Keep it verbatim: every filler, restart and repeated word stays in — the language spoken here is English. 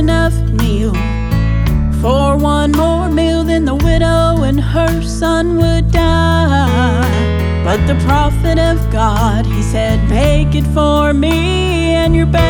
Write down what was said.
enough meal for one more meal, then the widow and her son would die. But the prophet of God, he said, bake it for me and your baby